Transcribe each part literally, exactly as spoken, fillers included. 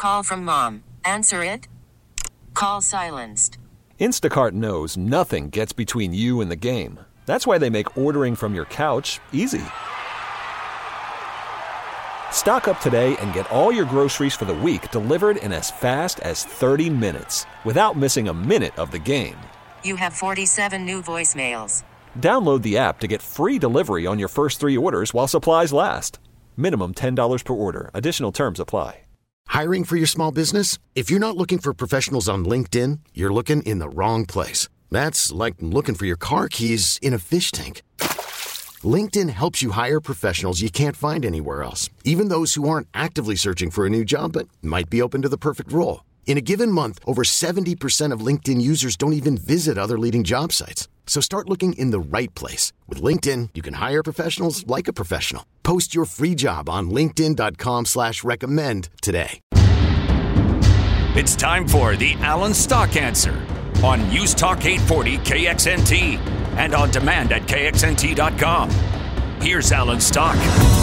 call from mom. Answer it. Call silenced. Instacart knows nothing gets between you and the game. That's why they make ordering from your couch easy. Stock up today and get all your groceries for the week delivered in as fast as thirty minutes without missing a minute of the game. You have forty-seven new voicemails. Download the app to get free delivery on your first three orders while supplies last. Minimum ten dollars per order. Additional terms apply. Hiring for your small business? If you're not looking for professionals on LinkedIn, you're looking in the wrong place. That's like looking for your car keys in a fish tank. LinkedIn helps you hire professionals you can't find anywhere else, even those who aren't actively searching for a new job but might be open to the perfect role. In a given month, over seventy percent of LinkedIn users don't even visit other leading job sites. So start looking in the right place. With LinkedIn, you can hire professionals like a professional. Post your free job on linkedin.com slash recommend today. It's time for the Alan Stock Answer on News Talk eight forty K X N T and on demand at K X N T dot com. Here's Alan Stock.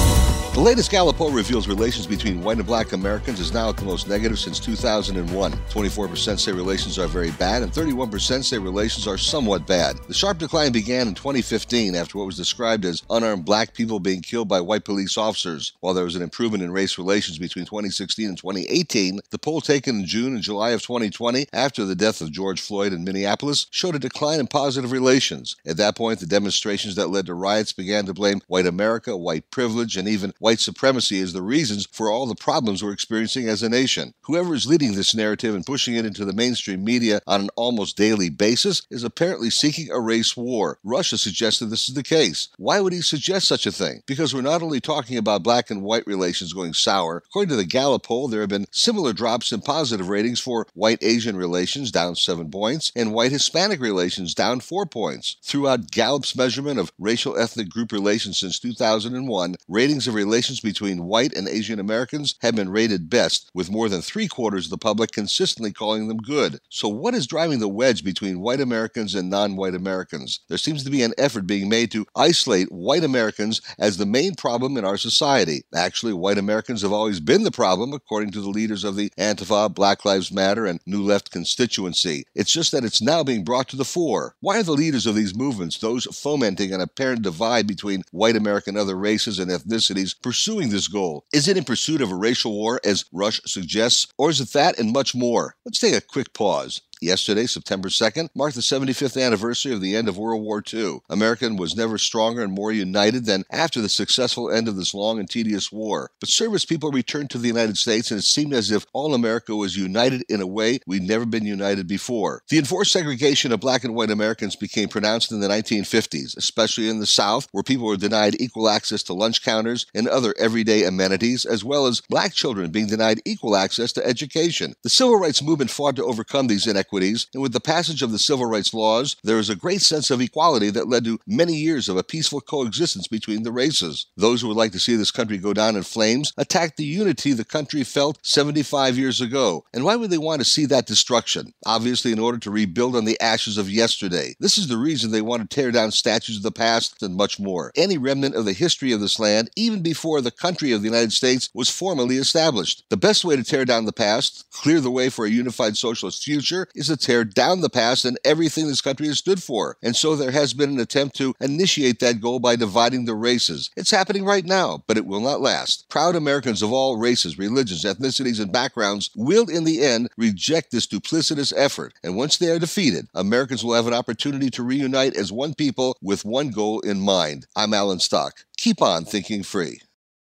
The latest Gallup poll reveals relations between white and black Americans is now at the most negative since two thousand one. twenty-four percent say relations are very bad, and thirty-one percent say relations are somewhat bad. The sharp decline began in twenty fifteen after what was described as unarmed black people being killed by white police officers. While there was an improvement in race relations between twenty sixteen and twenty eighteen, the poll taken in June and July of twenty twenty after the death of George Floyd in Minneapolis showed a decline in positive relations. At that point, the demonstrations that led to riots began to blame white America, white privilege, and even white supremacy as the reasons for all the problems we're experiencing as a nation. Whoever is leading this narrative and pushing it into the mainstream media on an almost daily basis is apparently seeking a race war. Russia suggested this is the case. Why would he suggest such a thing? Because we're not only talking about black and white relations going sour. According to the Gallup poll, there have been similar drops in positive ratings for white-Asian relations, down seven points, and white-Hispanic relations, down four points. Throughout Gallup's measurement of racial ethnic group relations since two thousand one, ratings of relations between white and Asian Americans have been rated best, with more than three-quarters of the public consistently calling them good. So what is driving the wedge between white Americans and non-white Americans? There seems to be an effort being made to isolate white Americans as the main problem in our society. Actually, white Americans have always been the problem, according to the leaders of the Antifa, Black Lives Matter, and New Left constituency. It's just that it's now being brought to the fore. Why are the leaders of these movements, those fomenting an apparent divide between white America and other races and ethnicities, pursuing this goal? Is it in pursuit of a racial war, as Rush suggests, or is it that and much more? Let's take a quick pause. Yesterday, September second, marked the seventy-fifth anniversary of the end of World War Two. America was never stronger and more united than after the successful end of this long and tedious war. But service people returned to the United States, and it seemed as if all America was united in a way we'd never been united before. The enforced segregation of black and white Americans became pronounced in the nineteen fifties, especially in the South, where people were denied equal access to lunch counters and other everyday amenities, as well as black children being denied equal access to education. The civil rights movement fought to overcome these inequities, and with the passage of the civil rights laws, there is a great sense of equality that led to many years of a peaceful coexistence between the races. Those who would like to see this country go down in flames attacked the unity the country felt seventy-five years ago. And why would they want to see that destruction? Obviously, in order to rebuild on the ashes of yesterday. This is the reason they want to tear down statues of the past and much more. Any remnant of the history of this land, even before the country of the United States was formally established. The best way to tear down the past, clear the way for a unified socialist future, is to tear down the past and everything this country has stood for. And so there has been an attempt to initiate that goal by dividing the races. It's happening right now, but it will not last. Proud Americans of all races, religions, ethnicities, and backgrounds will, in the end, reject this duplicitous effort. And once they are defeated, Americans will have an opportunity to reunite as one people with one goal in mind. I'm Alan Stock. Keep on thinking free.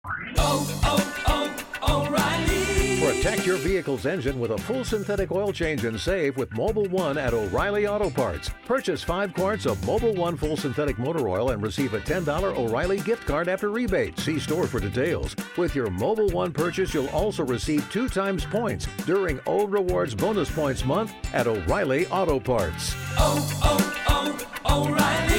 Oh, oh, oh, O'Reilly. Protect your vehicle's engine with a full synthetic oil change and save with Mobil one at O'Reilly Auto Parts. Purchase five quarts of Mobil one full synthetic motor oil and receive a ten dollars O'Reilly gift card after rebate. See store for details. With your Mobil one purchase, you'll also receive two times points during O Rewards Bonus Points Month at O'Reilly Auto Parts. Oh, oh, oh, O'Reilly.